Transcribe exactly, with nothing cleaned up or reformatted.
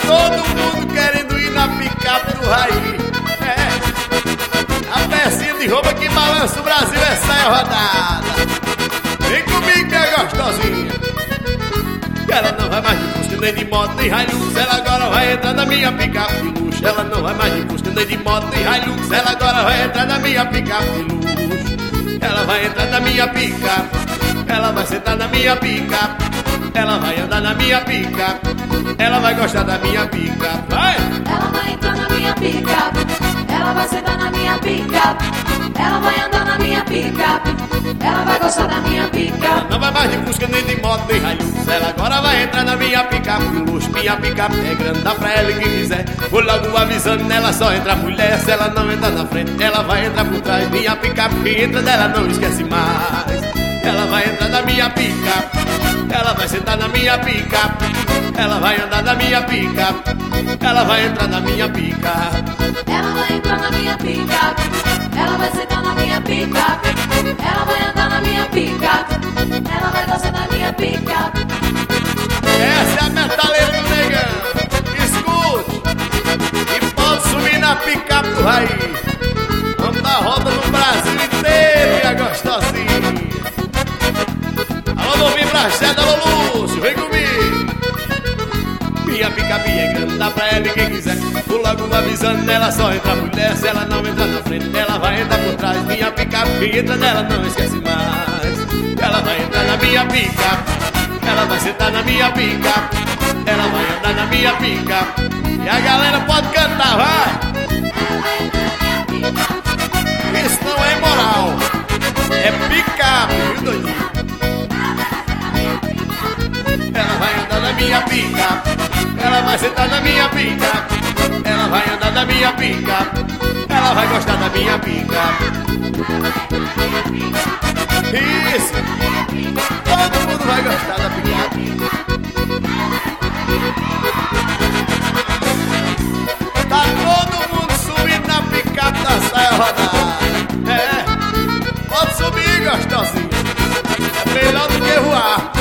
todo mundo querendo ir na picape do Raí. É, a pecinha de roupa que balança o Brasil, essa é a rodada. Vem comigo, minha gostosinha. Ela não vai mais de Fusca, nem de moto, nem Hilux. Ela agora vai entrar na minha picape de luxo. Ela não vai mais de Fusca, nem de moto, nem Hilux. Ela agora vai entrar na minha picape de luxo. Ela vai entrar na minha picape. Ela vai sentar na minha picape. Ela vai andar na minha picape. Ela vai gostar da minha picape. Vai! Ela vai entrar na minha picape. Ela vai sentar na minha picape. Ela vai andar na minha picape. Ela vai gostar da minha picape. Não vai mais de Fusca, nem de moto, nem Hilux. Ela agora vai entrar na minha picape de luxo. Minha picape é grande, dá pra ela quem quiser. Vou logo avisando nela, só entra mulher. Se ela não entrar na frente, ela vai entrar por trás. Minha picape, quem entra dela não esquece mais. Ela vai entrar na minha picape. Ela vai sentar na minha picape. Ela vai andar na minha picape. Ela vai entrar na minha picape. Ela vai entrar na minha picape. Ela vai sentar na minha picape. Ela vai andar na minha picape. Ela vai gostar da minha picape. Essa é a metaleira do negão. Escute. E pode subir na picape do Raí. Vamos dar roda no Brasil inteiro, minha gostosinha. Alô, vem pra Cheda, alô, Lúcio, vem comigo. Minha picape é grande, dá pra ela e quem quiser. Vou logo avisando nela, só entra mulher. Se ela não entrar na frente, ela vai entrar por trás. Minha picape, quem entra nela não esquece mais. Ela vai entrar na minha picape. Ela vai sentar na minha picape. Ela vai andar na minha picape. E a galera pode cantar, vai. Ela vai entrar na minha picape. Isso não é imoral. É picape, viu, doidinho? Ela vai andar na minha picape. Ela vai sentar na minha picape. Ela vai andar na minha picape. Ela vai gostar da minha picape. Isso. Todo mundo vai gostar da picape. Tá todo mundo subindo na picape da saia rodada. É, pode subir, gostosinho. É melhor do que voar.